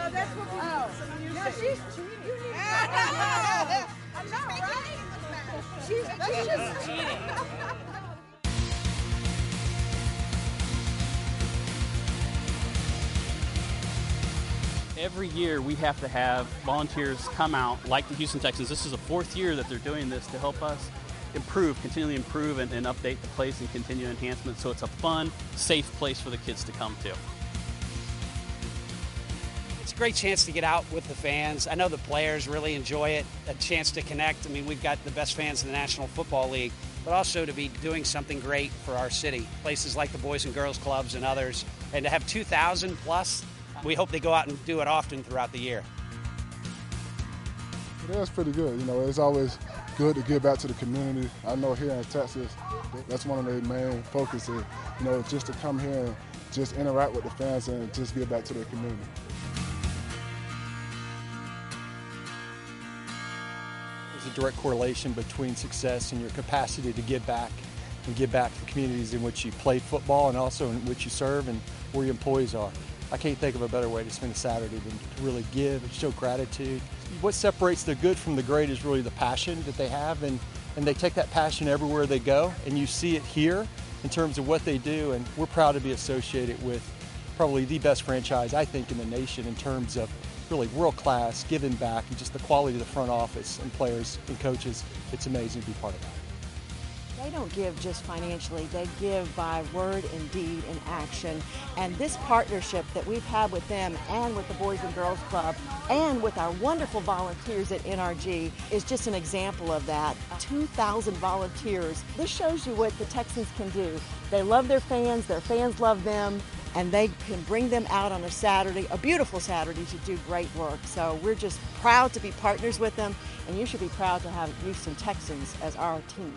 that's what we do. No, you need to. I know, right? She's cheating. Every year we have to have volunteers come out, like the Houston Texans. This is the 4th year that they're doing this to help us continually improve and update the place and continue enhancements so it's a fun, safe place for the kids to come to. It's a great chance to get out with the fans. I know the players really enjoy it, a chance to connect. I mean, we've got the best fans in the National Football League, but also to be doing something great for our city. Places like the Boys and Girls Clubs and others, and to have 2,000 plus, we hope they go out and do it often throughout the year. That's pretty good. You know, it's always good to give back to the community. I know here in Texas, that's one of their main focuses, you know, just to come here and just interact with the fans and just give back to their community. There's a direct correlation between success and your capacity to give back and give back to the communities in which you play football and also in which you serve and where your employees are. I can't think of a better way to spend a Saturday than to really give and show gratitude. What separates the good from the great is really the passion that they have, and they take that passion everywhere they go, and you see it here in terms of what they do, and we're proud to be associated with probably the best franchise, I think, in the nation in terms of really world-class, giving back, and just the quality of the front office and players and coaches. It's amazing to be part of that. They don't give just financially, they give by word and deed and action. And this partnership that we've had with them and with the Boys and Girls Club and with our wonderful volunteers at NRG is just an example of that. 2,000 volunteers. This shows you what the Texans can do. They love their fans love them, and they can bring them out on a Saturday, a beautiful Saturday, to do great work. So we're just proud to be partners with them, and you should be proud to have Houston Texans as our team.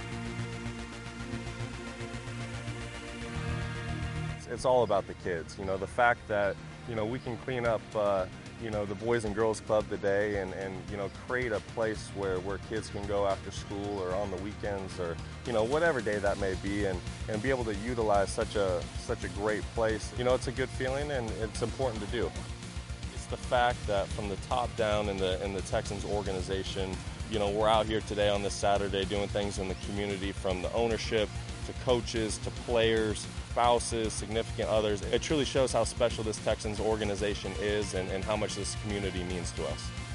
It's all about the kids. You know, the fact that, you know, we can clean up, you know, the Boys and Girls Club today and you know, create a place where kids can go after school or on the weekends or, you know, whatever day that may be, and be able to utilize such a great place. You know, it's a good feeling and it's important to do. It's the fact that from the top down in the Texans organization, you know, we're out here today on this Saturday doing things in the community, from the ownership to coaches to players, spouses, significant others. It truly shows how special this Texans organization is and how much this community means to us.